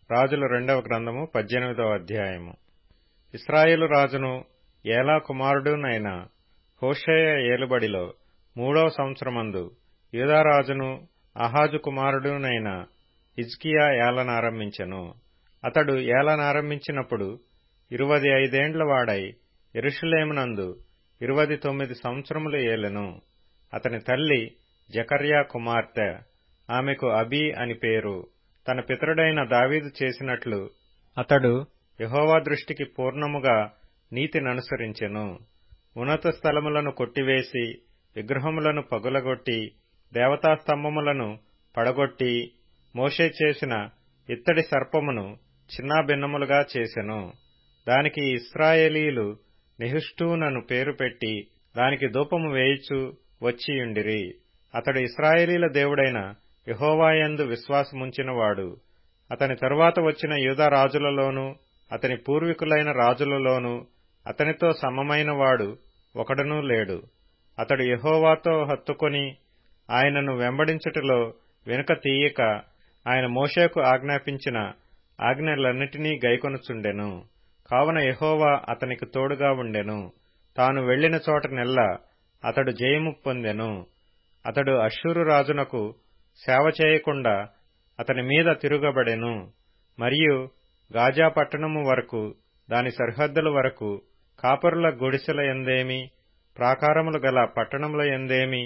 రాజుల రెండవ గ్రంథము 18వ అధ్యాయము. ఇశ్రాయేలు రాజును ఏలా కుమారుడునైన హోషేయ ఏలుబడిలో 3వ సంవత్సరమందు యూదారాజును ఆహాజు కుమారుడునైన హిజ్కియా ఏలనారంభించెను. అతడు ఏలనారంభించినప్పుడు 25 ఏండ్ల వాడై యెరూషలేమునందు 29 సంవత్సరములు ఏలెను. అతని తల్లి జకర్యా కుమార్తె, ఆమెకు అబీ అని పేరు. తన పితరుడైన దావీదు చేసినట్లు అతడు యెహోవా దృష్టికి పూర్ణముగా నీతిననుసరించెను. ఉన్నత స్థలములను కొట్టివేసి, విగ్రహములను పగులగొట్టి, దేవతాస్తంభములను పడగొట్టి, మోషే చేసిన ఇత్తడి సర్పమును చిన్నాభిన్నములుగా చేసెను. దానికి ఇశ్రాయేలీయులు నెహుష్టూనను పేరు పెట్టి దానికి ధూపము వేయుచు వచ్చియుండిరి. అతడు ఇశ్రాయేలీయుల దేవుడైన యెహోవాయందు విశ్వాసముంచినవాడు. అతని తరువాత వచ్చిన యూదా రాజులలోనూ అతని పూర్వీకులైన రాజులలోనూ అతనితో సమమైన వాడు ఒకడునూ లేడు. అతడు యెహోవాతో హత్తుకొని ఆయనను వెంబడించుటలో వెనుక తీయక ఆయన మోషేకు ఆజ్ఞాపించిన ఆజ్ఞలన్నిటినీ గైకొనుచుండెను. కావున యెహోవా అతనికి తోడుగా ఉండెను. తాను వెళ్లిన చోటనెల్లా అతడు జయము పొందెను. అతడు అష్షూరు రాజునకు సేవ చేయకుండా అతని మీద తిరుగబడెను. మరియు గాజా పట్టణము వరకు, దాని సరిహద్దుల వరకు, కాపరుల గుడిసెల యందేమి, ప్రాకారములు గల పట్టణముల యందేమి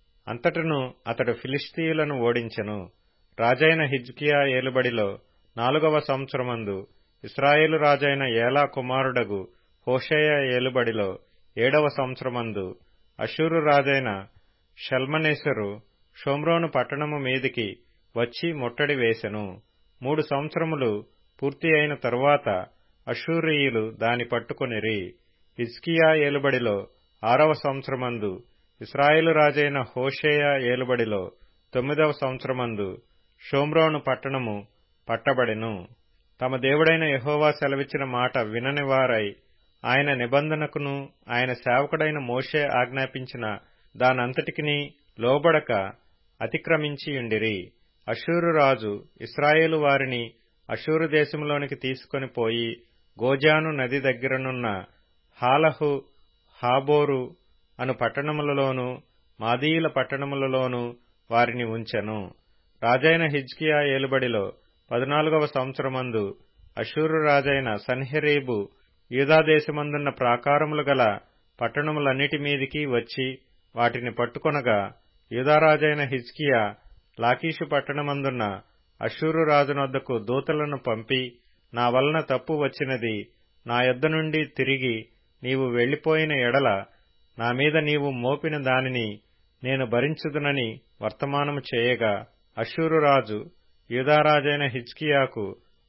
అంతటను అతడు ఫిలిష్తీయులను ఓడించెను. రాజైన హిజ్కియా ఏలుబడిలో 4వ సంవత్సరమందు ఇశ్రాయేలు రాజైన ఏలా కుమారుడగు హోషేయ ఏలుబడిలో 7వ సంవత్సరమందు అష్షూరు రాజైన షల్మనేసెరు షోమ్రోను పట్టణము మీదికి వచ్చి ముట్టడి వేసెను. 3 సంవత్సరములు పూర్తి అయిన తరువాత అష్షూరీయులు దాని పట్టుకొనిరి. హిజ్కియా ఏలుబడిలో 6వ సంవత్సరమందు ఇశ్రాయేలు రాజైన హోషేయ ఏలుబడిలో 9వ సంవత్సరమందు షోమ్రోను పట్టణము పట్టబడెను. తమ దేవుడైన యెహోవా సెలవిచ్చిన మాట వినని వారై ఆయన నిబంధనకును ఆయన సేవకుడైన మోషే ఆజ్ఞాపించిన దానంతటికినీ లోబడక అతిక్రమించియుండిరి. అష్షూరు రాజు ఇశ్రాయేలు వారిని అష్షూరు దేశంలోనికి తీసుకొని పోయి గోజాను నది దగ్గరనున్న హాలహు, హాబోరు అను పట్టణములలోను మాదీయుల పట్టణములలోను వారిని ఉంచెను. రాజైన హిజ్కియా ఏలుబడిలో 14వ సంవత్సరమందు అష్షూరు రాజైన సన్హెరీబు యూదాదేశమందున్న ప్రాకారములు గల పట్టణములన్నిటి మీదికి వచ్చి వాటిని పట్టుకొనగా, యూదారాజైన హిజ్కియా లాకీషు పట్టణమందున్న అష్షూరు రాజునొద్దకు దూతలను పంపి, నా వలన తప్పు వచ్చినది, నా యొద్ద నుండి తిరిగి నీవు వెళ్లిపోయిన ఎడల నా మీద నీవు మోపిన దానిని నేను భరించుదునని వర్తమానము చేయగా, అష్షూరు రాజు యూదారాజైన హిజ్కియాకు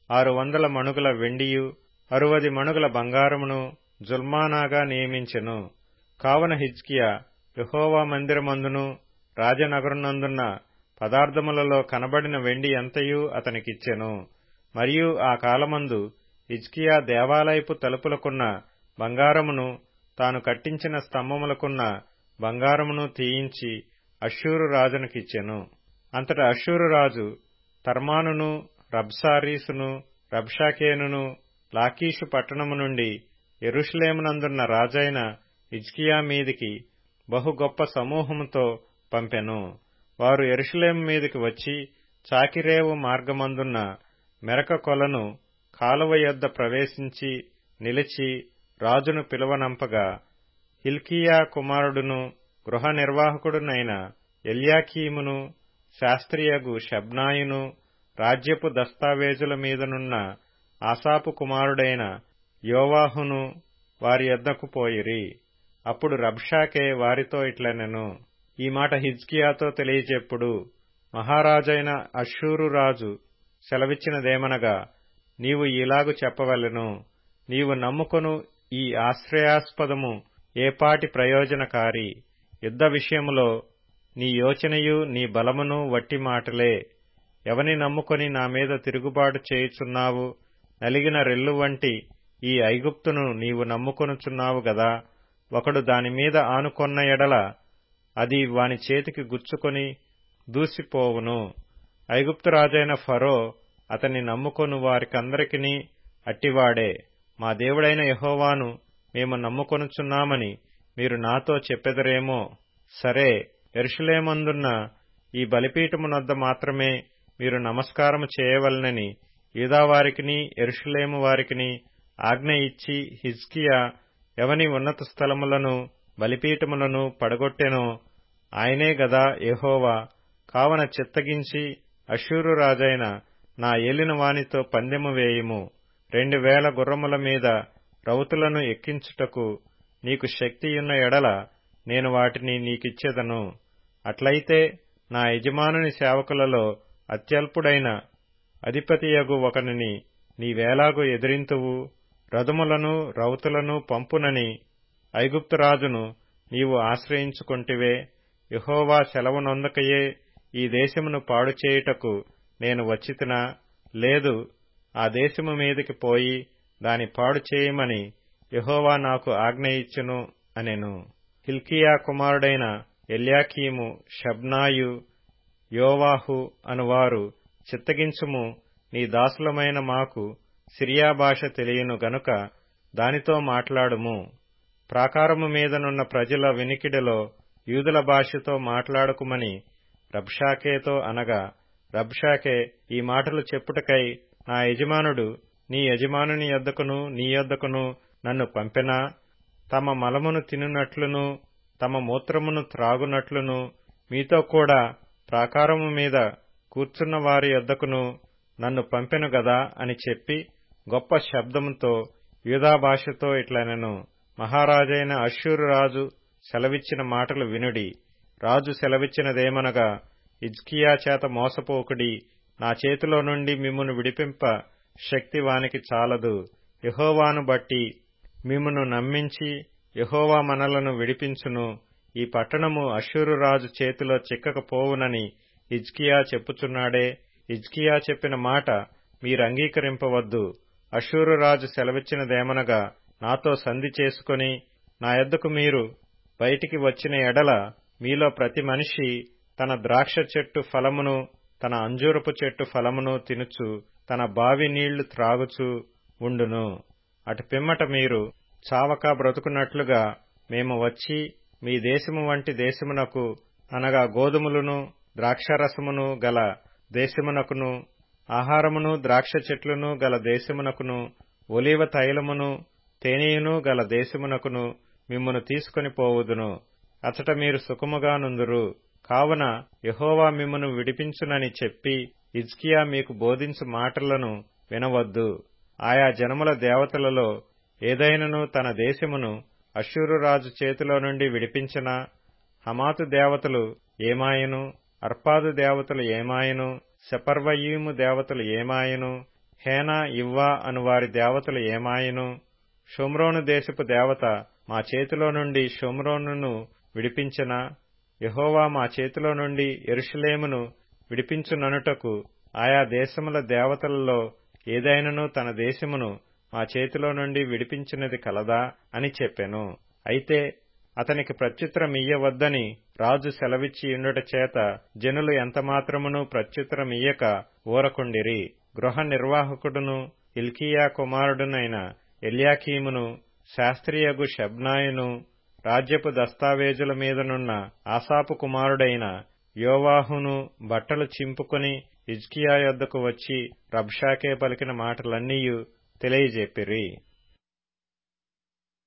600 మణుగుల వెండియు 60 మణుగుల బంగారమును జుల్మానాగా నియమించెను. కావున హిజ్కియా యెహోవా మందిరమందును రాజనగరునందున్న పదార్థములలో కనబడిన వెండి ఎంతయూ అతనికిచ్చెను. మరియు ఆ కాలమందు హిజ్కియా దేవాలయపు తలుపులకున్న బంగారమును, తాను కట్టించిన స్తంభములకున్న బంగారమును తీయించి అష్షూరు రాజునకిచ్చెను. అంతట అష్షూరు రాజు తర్మానును, రబ్సారీసును, రబ్షాకేనును లాకీషు పట్టణము నుండి యెరూషలేమునందున్న రాజైన హిజ్కియా మీదికి బహు గొప్ప సమూహముతో పంపెను. వారు యెరూషలేము మీదికి వచ్చి చాకిరేవు మార్గమందున్న మెరక కొలను కాలువ యొద్ద ప్రవేశించి నిలిచి రాజును పిలువనంపగా, హిల్కీయా కుమారుడును గృహ నిర్వాహకుడునైన ఎల్యాకీమును, శాస్త్రియగు షెబ్నాయును, రాజ్యపు దస్తావేజుల మీదనున్న ఆసాపు కుమారుడైన యోవాహును వారి యొద్దకు పోయిరి. అప్పుడు రబ్షాకే వారితో ఇట్లనెను, ఈ మాట హిజ్కియాతో తెలియచెప్పుడు, మహారాజైన అష్షూరు రాజు సెలవిచ్చినదేమనగా, నీవు ఇలాగు చెప్పవలెను, నీవు నమ్ముకొను ఈ ఆశ్రయాస్పదము ఏపాటి ప్రయోజనకారి? యుద్ధ విషయములో నీ యోచనయు నీ బలమును వట్టి మాటలే. ఎవని నమ్ముకొని నా మీద తిరుగుబాటు చేయుచున్నావు? నలిగిన రెల్లు వంటి ఈ ఐగుప్తును నీవు నమ్ముకొనుచున్నావు గదా. ఒకడు దానిమీద ఆనుకొన్న ఎడల అది వాని చేతికి గుచ్చుకొని దూసిపోవును. ఐగుప్తు రాజైన ఫరో అతన్ని నమ్ముకొను వారికందరికినీ అట్టివాడే. మా దేవుడైన యెహోవాను మేము నమ్ముకొనుచున్నామని మీరు నాతో చెప్పెదరేమో. సరే, యెరూషలేమందున్న ఈ బలిపీఠమునొద్ద మాత్రమే మీరు నమస్కారము చేయవలెనని యూదావారికిని యెరూషలేము వారికిని ఆజ్ఞ ఇచ్చి హిజ్కియా ఎవని ఉన్నత స్థలములను బలిపీఠములను పడగొట్టెనో ఆయనే గదా యెహోవా. కావున చిత్తగించి అష్షూరు రాజైన నా ఏలిన వానితో పందెము వేయుము. 2000 గుర్రముల మీద రౌతులను ఎక్కించుటకు నీకు శక్తియున్న ఎడల నేను వాటిని నీకిచ్చెదను. అట్లయితే నా యజమానుని సేవకులలో అత్యల్పుడైన అధిపతియగు ఒకనిని నీవేలాగు ఎదిరింతువు? రథములను రౌతులను పంపునని ఐగుప్తురాజును నీవు ఆశ్రయించుకొంటివే. యెహోవా సెలవునొందకయే ఈ దేశమును పాడుచేయుటకు నేను వచ్చితినా? లేదు, ఆ దేశము మీదికి పోయి దాని పాడు చేయమని యెహోవా నాకు ఆజ్ఞ ఇచ్చెను అనెను. హిల్కీయా కుమారుడైన ఎల్యాకీము, షబ్నాయు, యోవాహు అనువారు, చిత్తగించుము, నీ దాసులమైన మాకు సిరియా భాష తెలియను గనుక దానితో మాట్లాడుము. ప్రాకారము మీదనున్న ప్రజల వినికిడిలో యూదుల భాషతో మాట్లాడకుమని రబ్షాకేతో అనగా, రబ్షాకే ఈ మాటలు చెప్పుటకై నా యజమానుడు నీ యజమానుని యొద్దకును నీ యొద్దకును నన్ను పంపెనా? తమ మలమును తినునట్లును తమ మూత్రమును త్రాగునట్లును మీతో కూడా ప్రాకారము మీద కూర్చున్న వారి యొద్దకును నన్ను పంపెను గదా అని చెప్పి గొప్ప శబ్దముతో యూదా భాషతో ఇట్లనెను. మహారాజైన అష్షూరు రాజు సెలవిచ్చిన మాటలు వినుడి. రాజు సెలవిచ్చినదేమనగా, హిజ్కియా చేత మోసపోకుడి. నా చేతిలో నుండి మిమ్మును విడిపింప శక్తి వానికి చాలదు. యెహోవాను బట్టి మిమ్మును నమ్మించి యెహోవా మనలను విడిపించును. ఈ పట్టణము అష్షూరు రాజు చేతిలో చిక్కకపోవునని హిజ్కియా చెప్పుచున్నాడే. హిజ్కియా చెప్పిన మాట మీరంగీకరింపవద్దు. అష్షూరు రాజు సెలవిచ్చినదేమనగా, నాతో సంధి చేసుకుని నా యొద్దకు మీరు బయటికి వచ్చిన ఎడల మీలో ప్రతి మనిషి తన ద్రాక్ష చెట్టు ఫలమును తన అంజూరపు చెట్టు ఫలమును తినుచు తన బావి నీళ్లు త్రాగుచూ ఉండును. అటు పిమ్మట మీరు చావక బ్రతుకున్నట్లుగా మేము వచ్చి మీ దేశము వంటి దేశమునకు, అనగా గోధుమలను ద్రాక్షారసమును గల దేశమునకును, ఆహారమును ద్రాక్ష చెట్లును గల దేశమునకును, ఒలీవ తైలమును తేనెయును గల దేశమునకును మిమ్మును తీసుకొని పోవుదును. అచట మీరు సుఖముగా నుందురు. కావున యెహోవా మిమ్మును విడిపించునని చెప్పి హిజ్కియా మీకు బోధించు మాటలను వినవద్దు. ఆయా జనముల దేవతలలో ఏదైనను తన దేశమును అష్షూరు రాజు చేతిలో నుండి విడిపించినా, హమాతు దేవతలు ఏమాయను, అర్పాదు దేవతలు ఏమాయను, సెపర్వయీము దేవతలు ఏమాయను, హేనా ఇవ్వా అనువారి దేవతలు ఏమాయను, షోమ్రోను దేశపు దేవత మా చేతిలో నుండి షోమ్రోనును విడిపించినా, యెహోవా మా చేతిలో నుండి యెరూషలేమును విడిపించుననుటకు ఆయా దేశముల దేవతలలో ఏదైనను తన దేశమును మా చేతిలో నుండి విడిపించినది కలదా అని చెప్పెను. అయితే అతనికి ప్రత్యుత్తరమియ్యవద్దని రాజు సెలవిచ్చి యుండుట చేత జనులు ఎంతమాత్రమును ప్రత్యుత్తరమియ్యక ఊరకుండిరి. గృహ నిర్వాహకుడును హిల్కీయా కుమారుడునైన ఎల్యాకీమును, శాస్త్రియగు షబ్నాయును, రాజ్యపు దస్తావేజుల మీదనున్న ఆసాపు కుమారుడైన యోవాహును బట్టలు చింపుకొని హిజ్కియా యొద్దకు వచ్చి రబ్షాకే పలికిన మాటలన్నీయు తెలియజెప్పిరి.